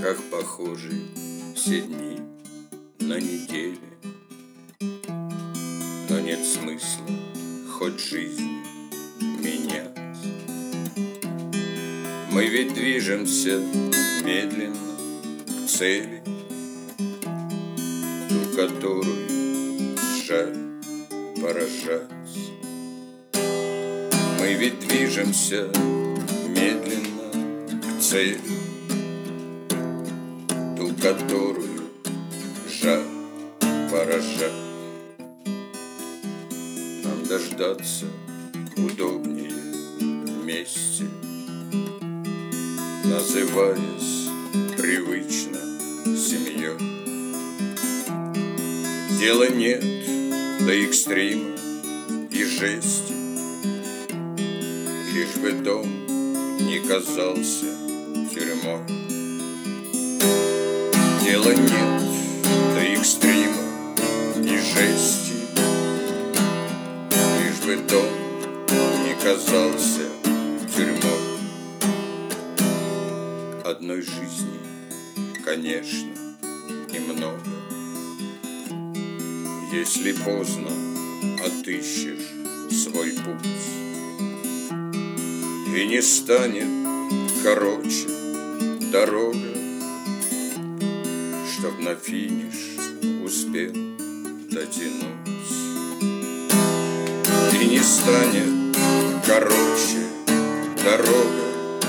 Как похожи все дни на недели, но нет смысла хоть жизнь менять. Мы ведь движемся медленно к цели, ту, которую жаль поражать. Мы ведь движемся медленно к цели, ту, которую жаль поражать. Нам дождаться удобнее вместе, называясь привычно семьей. Дела нет до экстрима и жести, лишь бы дом не казался тюрьмой. Дела нет до экстрима и жести, лишь бы дом не казался тюрьмой. Одной жизни, конечно, немного, если поздно отыщешь свой путь, и не станет короче дорога, чтоб на финиш успел дотянуть. И не станет короче дорога,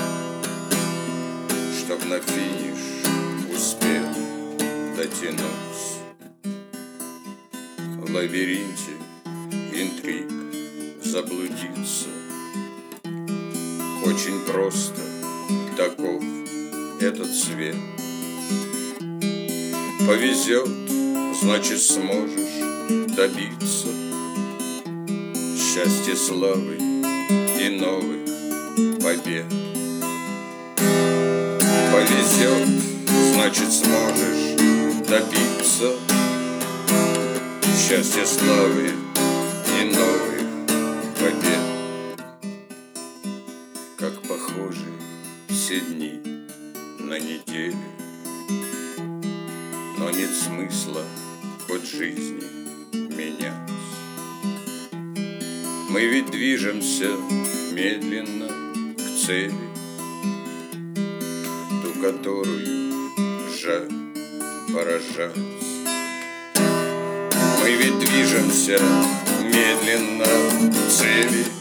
чтоб на финиш успел дотянуть. В лабиринте интриг заблудиться очень просто, таков этот свет. Повезет, значит сможешь добиться счастья, славы и новых побед. Повезет, значит сможешь добиться счастья, славы и новых побед. Как похожи все дни на недели, но нет смысла ход жизни менять. Мы ведь движемся медленно к цели, ту, которую жаль поражать. Мы ведь движемся медленно к цели,